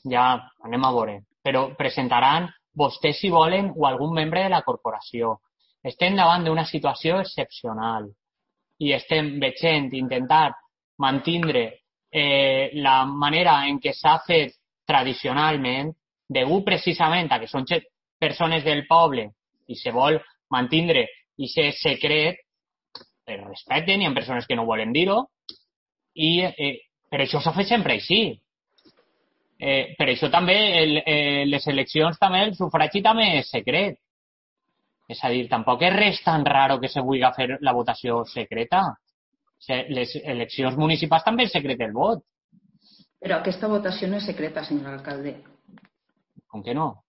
ja anem a veure. Però presentaran vostès, si volen, o algun membre de la corporació. Estem davant d'una situació excepcional i estem veient intentar mantindre la manera en què s'ha fet tradicionalment, degut precisament a que són persones del poble i se vol mantindre aquest secret, per respecte, hi ha persones que no volen dir-ho, i per això s'ha fet sempre així. Per això també les eleccions, també el sufragi també és secret. És a dir, tampoc és res tan raro que se vulgui fer la votació secreta. Les eleccions municipals també és secret el vot. Però aquesta votació no és secreta, senyor alcalde. Com que no?